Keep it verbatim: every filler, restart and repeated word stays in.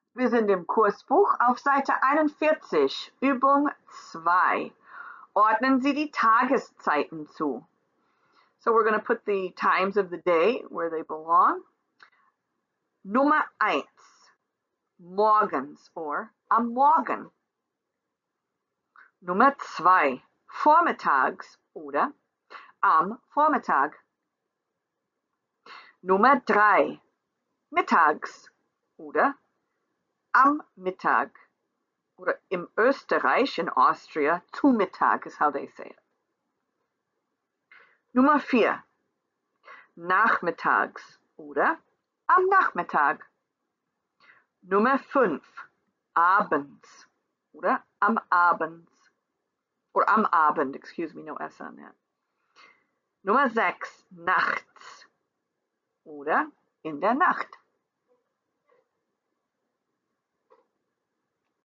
Wir sind im Kursbuch auf Seite einundvierzig, Übung zwei. Ordnen Sie die Tageszeiten zu. So we're going to put the times of the day where they belong. Nummer eins, morgens or am Morgen. Nummer zwei, vormittags oder am Vormittag. Nummer drei, mittags oder am Mittag. Oder im Österreich, in Austria, zu Mittag is how they say it. Nummer vier, nachmittags oder am Nachmittag. Nummer fünf, abends oder am Abend. Or am Abend, excuse me, no S on that. Nummer sechs, nachts oder in der Nacht.